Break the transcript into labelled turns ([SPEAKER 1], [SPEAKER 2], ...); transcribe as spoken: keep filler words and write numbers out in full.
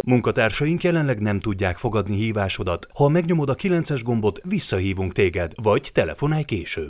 [SPEAKER 1] Munkatársaink jelenleg nem tudják fogadni hívásodat. Ha megnyomod a kilences gombot, visszahívunk téged, vagy telefonálj később.